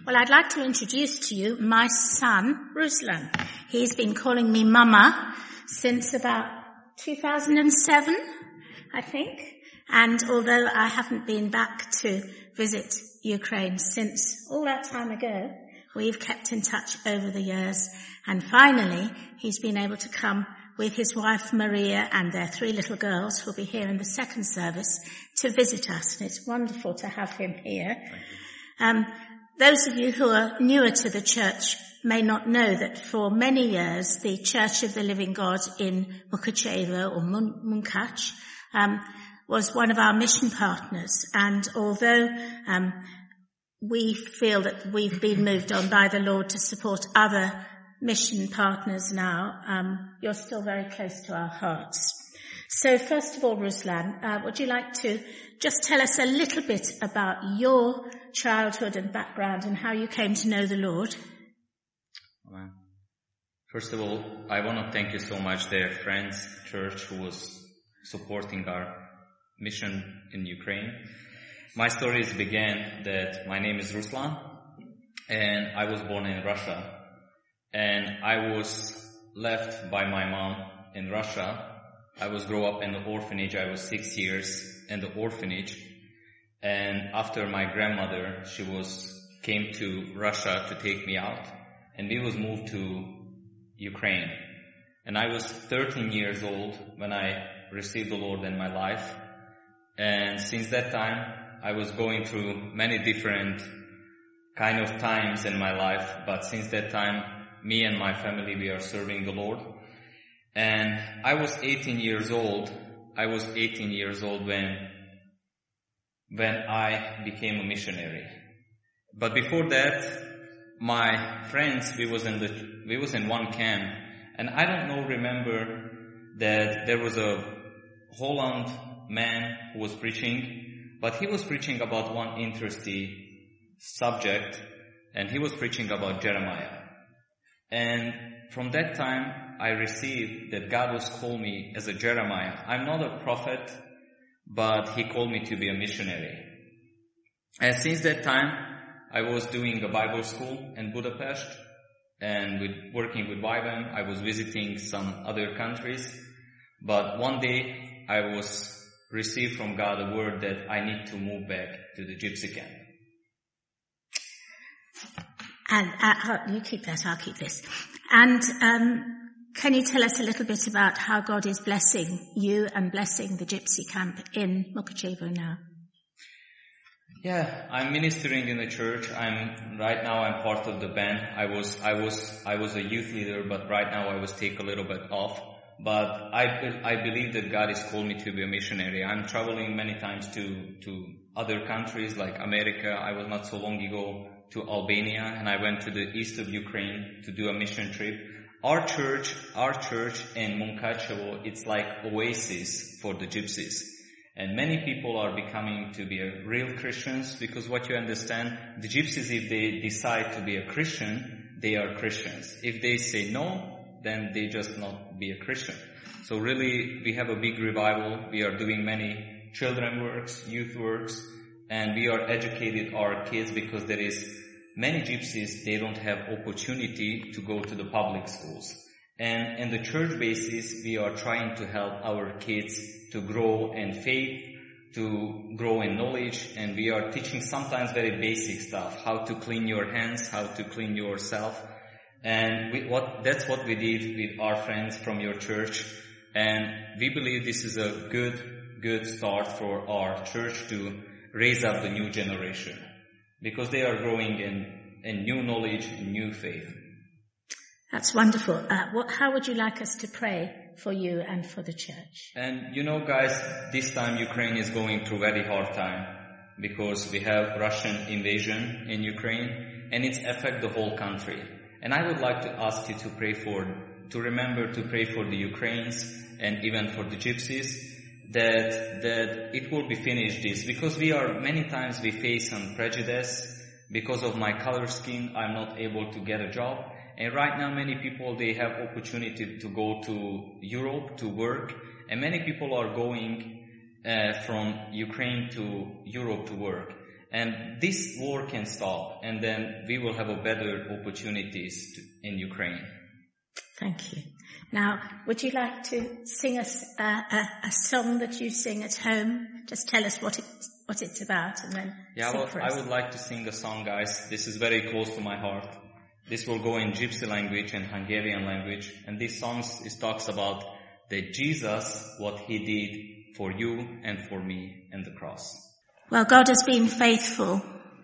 Well, I'd like to introduce to you my son, Ruslan. He's been calling me Mama since about 2007, I think. And although I haven't been back to visit Ukraine since all that time ago, we've kept in touch over the years. And finally, he's been able to come with his wife Maria and their 3 little girls, who'll be here in the second service, to visit us. And it's wonderful to have him here. Those of you who are newer to the church may not know that for many years the Church of the Living God in Mukachevo or Munkach was one of our mission partners. And although we feel that we've been moved on by the Lord to support other mission partners now, you're still very close to our hearts. So first of all, Ruslan, would you like to just tell us a little bit about your childhood and background and how you came to know the Lord? Well, first of all, I want to thank you so much, dear friends, church, who was supporting our mission in Ukraine. My stories began that my name is Ruslan, and I was born in Russia. And I was left by my mom in Russia. I was grow up in the orphanage. I was 6 years in the orphanage. And after my grandmother, she came to Russia to take me out. And we was moved to Ukraine. And I was 13 years old when I received the Lord in my life. And since that time, I was going through many different kind of times in my life. But since that time, me and my family, we are serving the Lord. And I was 18 years old. I was 18 years old when I became a missionary. But before that, my friends, we was in one camp. And I don't remember that there was a Holland man who was preaching, but he was preaching about one interesting subject, and he was preaching about Jeremiah. And from that time, I received that God was called me as a Jeremiah. I'm not a prophet, but He called me to be a missionary. And since that time, I was doing a Bible school in Budapest, and working with YWAM, I was visiting some other countries. But one day, I was received from God a word that I need to move back to the gypsy camp. And you keep that, I'll keep this. And can you tell us a little bit about how God is blessing you and blessing the gypsy camp in Mukachevo now? Yeah, I'm ministering in the church. Right now I'm part of the band. I was a youth leader, but right now I was take a little bit off. But I believe that God has called me to be a missionary. I'm traveling many times to other countries like America. I was not so long ago to Albania, and I went to the east of Ukraine to do a mission trip. Our church in Munkachevo, it's like oasis for the gypsies. And many people are becoming to be real Christians, because what you understand, the gypsies, if they decide to be a Christian, they are Christians. If they say no, then they just not be a Christian. So really, we have a big revival. We are doing many children works, youth works, and we are educating our kids, because there is many gypsies, they don't have opportunity to go to the public schools. And in the church basis, we are trying to help our kids to grow in faith, to grow in knowledge, and we are teaching sometimes very basic stuff, how to clean your hands, how to clean yourself. And that's what we did with our friends from your church. And we believe this is a good start for our church to raise up the new generation, because they are growing in new knowledge and new faith. That's wonderful. How would you like us to pray for you and for the church? And guys, this time Ukraine is going through very hard time, because we have Russian invasion in Ukraine, and it's affect the whole country. And I would like to ask you to remember to pray for the Ukrainians and even for the gypsies, that it will be finished this, because many times we face some prejudice. Because of my color skin, I'm not able to get a job. And right now many people, they have opportunity to go to Europe to work. And many people are going from Ukraine to Europe to work. And this war can stop, and then we will have a better opportunities in Ukraine. Thank you. Now, would you like to sing us a song that you sing at home? Just tell us what it's about, and then sing for us. I would like to sing a song, guys. This is very close to my heart. This will go in Gypsy language and Hungarian language, and this song talks about that Jesus, what he did for you and for me in the cross. Well, God has been faithful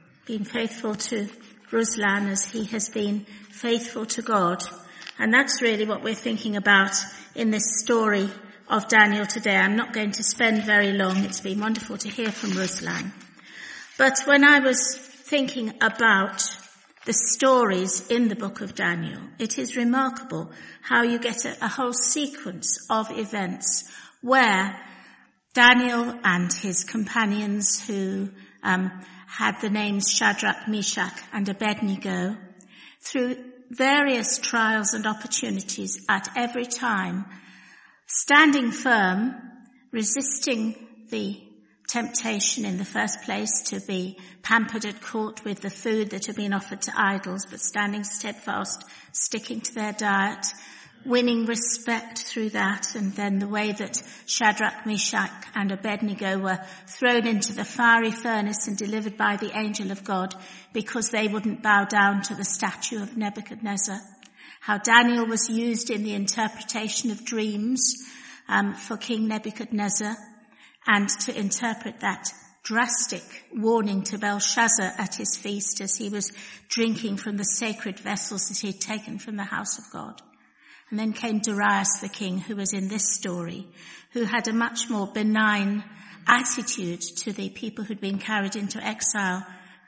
to Ruslan as he has been faithful to God. And that's really what we're thinking about in this story of Daniel today. I'm not going to spend very long. It's been wonderful to hear from Ruslan. But when I was thinking about the stories in the book of Daniel, it is remarkable how you get a whole sequence of events where Daniel and his companions who had the names Shadrach, Meshach and Abednego, through various trials and opportunities at every time, standing firm, resisting the temptation in the first place to be pampered at court with the food that had been offered to idols, but standing steadfast, sticking to their diet, winning respect through that, and then the way that Shadrach, Meshach and Abednego were thrown into the fiery furnace and delivered by the angel of God because they wouldn't bow down to the statue of Nebuchadnezzar. How Daniel was used in the interpretation of dreams for King Nebuchadnezzar, and to interpret that drastic warning to Belshazzar at his feast as he was drinking from the sacred vessels that he had taken from the house of God. And then came Darius the king, who was in this story, who had a much more benign attitude to the people who'd been carried into exile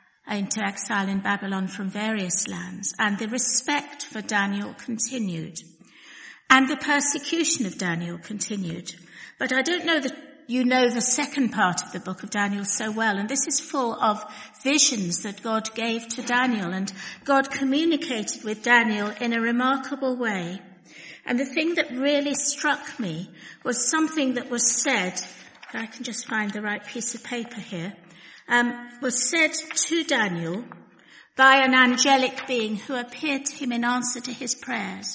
in Babylon from various lands. And the respect for Daniel continued. And the persecution of Daniel continued. But I don't know that you know the second part of the book of Daniel so well, and this is full of visions that God gave to Daniel, and God communicated with Daniel in a remarkable way. And the thing that really struck me was something that was said, if I can just find the right piece of paper here, was said to Daniel by an angelic being who appeared to him in answer to his prayers.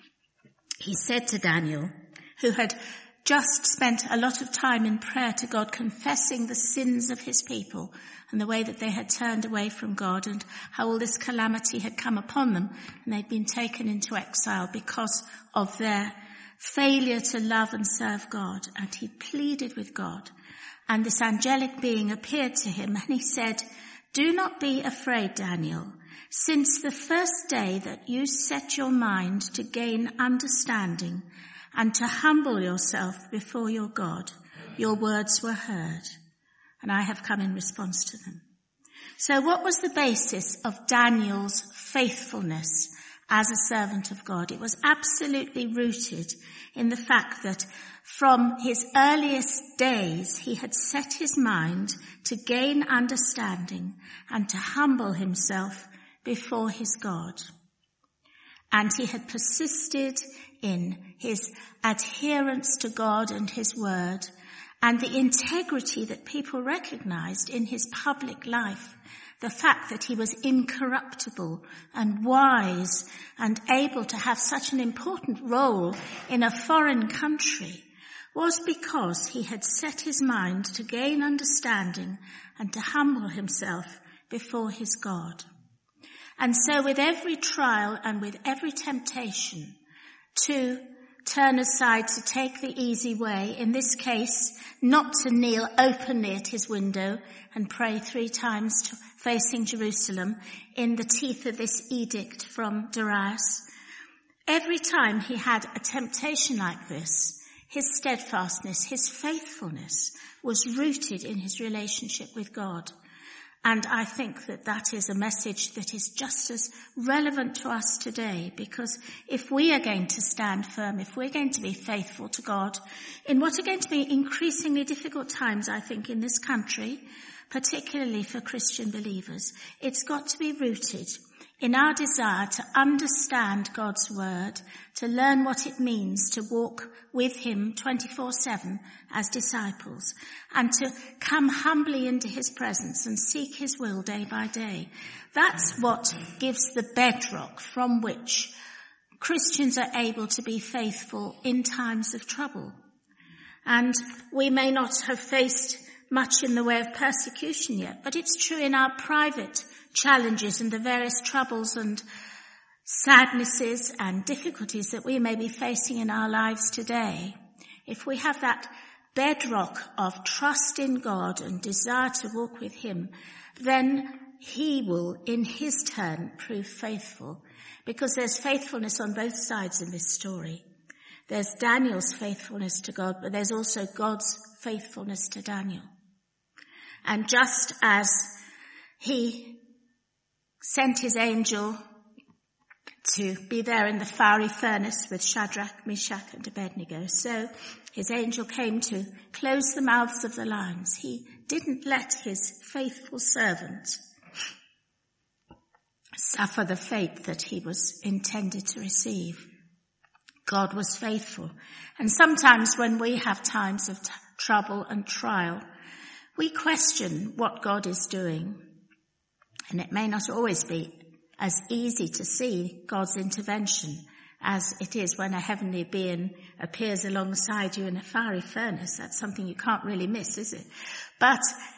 He said to Daniel, who had just spent a lot of time in prayer to God, confessing the sins of his people and the way that they had turned away from God and how all this calamity had come upon them and they'd been taken into exile because of their failure to love and serve God. And he pleaded with God. And this angelic being appeared to him and he said, "Do not be afraid, Daniel. Since the first day that you set your mind to gain understanding and to humble yourself before your God, your words were heard, and I have come in response to them." So what was the basis of Daniel's faithfulness as a servant of God? It was absolutely rooted in the fact that from his earliest days, he had set his mind to gain understanding and to humble himself before his God. And he had persisted in his adherence to God and his word and the integrity that people recognized in his public life. The fact that he was incorruptible and wise and able to have such an important role in a foreign country was because he had set his mind to gain understanding and to humble himself before his God. And so with every trial and with every temptation to turn aside, to take the easy way, in this case, not to kneel openly at his window and pray 3 times facing Jerusalem in the teeth of this edict from Darius. Every time he had a temptation like this, his steadfastness, his faithfulness was rooted in his relationship with God. And I think that that is a message that is just as relevant to us today, because if we are going to stand firm, if we're going to be faithful to God in what are going to be increasingly difficult times, I think, in this country, particularly for Christian believers, it's got to be rooted in our desire to understand God's word, to learn what it means to walk with him 24/7 as disciples, and to come humbly into his presence and seek his will day by day. That's what gives the bedrock from which Christians are able to be faithful in times of trouble. And we may not have faced much in the way of persecution yet, but it's true in our private challenges and the various troubles and sadnesses and difficulties that we may be facing in our lives today. If we have that bedrock of trust in God and desire to walk with him, then he will, in his turn, prove faithful, because there's faithfulness on both sides in this story. There's Daniel's faithfulness to God, but there's also God's faithfulness to Daniel. And just as he sent his angel to be there in the fiery furnace with Shadrach, Meshach, and Abednego, so his angel came to close the mouths of the lions. He didn't let his faithful servant suffer the fate that he was intended to receive. God was faithful. And sometimes when we have times of trouble and trial, we question what God is doing. And it may not always be as easy to see God's intervention as it is when a heavenly being appears alongside you in a fiery furnace. That's something you can't really miss, is it? But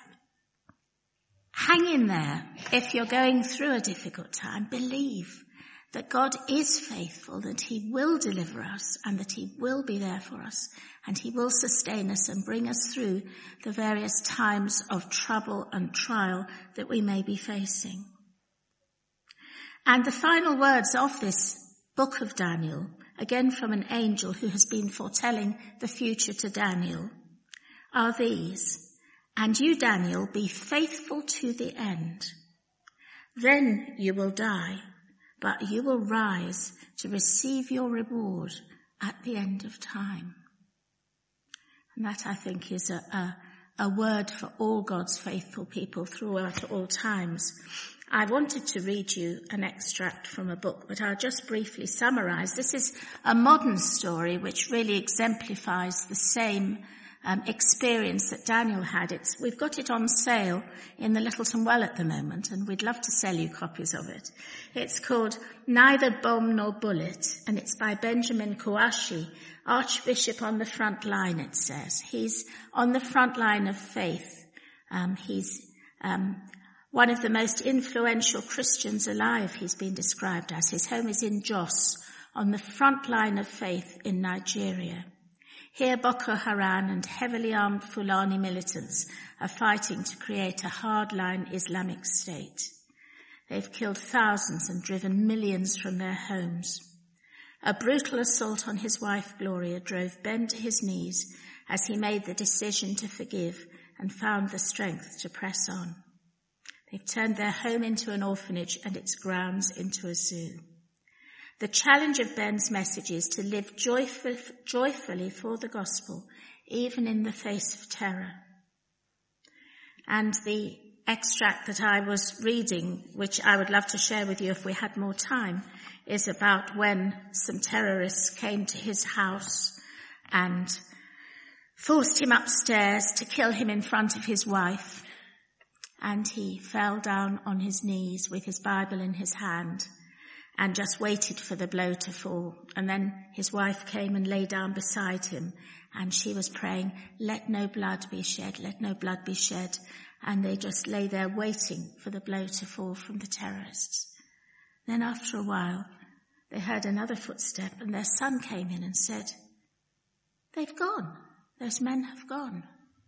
hang in there. If you're going through a difficult time, believe that God is faithful, that he will deliver us, and that he will be there for us, and he will sustain us and bring us through the various times of trouble and trial that we may be facing. And the final words of this book of Daniel, again from an angel who has been foretelling the future to Daniel, are these: "And you, Daniel, be faithful to the end. Then you will die, but you will rise to receive your reward at the end of time." And that, I think, is a word for all God's faithful people throughout all times. I wanted to read you an extract from a book, but I'll just briefly summarize. This is a modern story which really exemplifies the same experience that Daniel had. We've got it on sale in the Littleton Well at the moment, and we'd love to sell you copies of it. It's called Neither Bomb Nor Bullet, and it's by Benjamin Kouachi, Archbishop on the front line, it says. He's on the front line of faith. He's one of the most influential Christians alive, he's been described as. His home is in Jos, on the front line of faith in Nigeria. Here, Boko Haram and heavily armed Fulani militants are fighting to create a hardline Islamic state. They've killed thousands and driven millions from their homes. A brutal assault on his wife, Gloria, drove Ben to his knees as he made the decision to forgive and found the strength to press on. They've turned their home into an orphanage and its grounds into a zoo. The challenge of Ben's message is to live joyfully for the gospel, even in the face of terror. And the extract that I was reading, which I would love to share with you if we had more time, is about when some terrorists came to his house and forced him upstairs to kill him in front of his wife. And he fell down on his knees with his Bible in his hand and just waited for the blow to fall. And then his wife came and lay down beside him, and she was praying, "Let no blood be shed, let no blood be shed." And they just lay there waiting for the blow to fall from the terrorists. Then after a while, they heard another footstep, and their son came in and said, "They've gone. Those men have gone."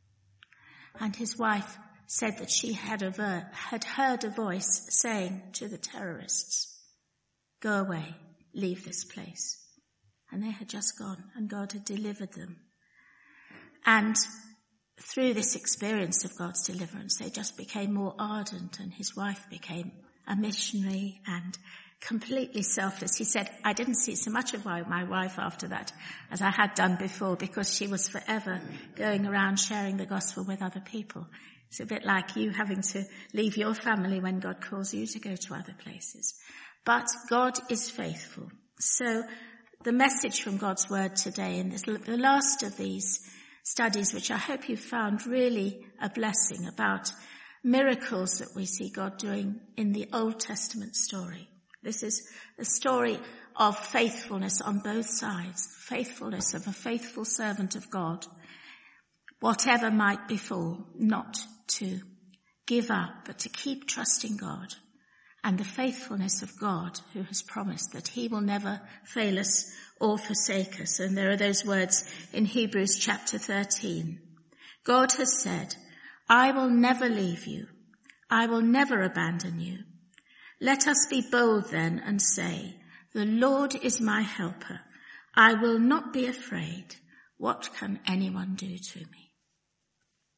And his wife said that she had heard a voice saying to the terrorists, "Go away, leave this place." And they had just gone, and God had delivered them. And through this experience of God's deliverance, they just became more ardent, and his wife became a missionary and completely selfless. He said, "I didn't see so much of my wife after that as I had done before, because she was forever going around sharing the gospel with other people." It's a bit like you having to leave your family when God calls you to go to other places. But God is faithful. So the message from God's word today in the last of these studies, which I hope you've found really a blessing, about miracles that we see God doing in the Old Testament story. This is a story of faithfulness on both sides, faithfulness of a faithful servant of God, whatever might befall, not to give up, but to keep trusting God, and the faithfulness of God, who has promised that he will never fail us or forsake us. And there are those words in Hebrews chapter 13. God has said, I will never leave you. I will never abandon you. Let us be bold then and say, the Lord is my helper. I will not be afraid. What can anyone do to me?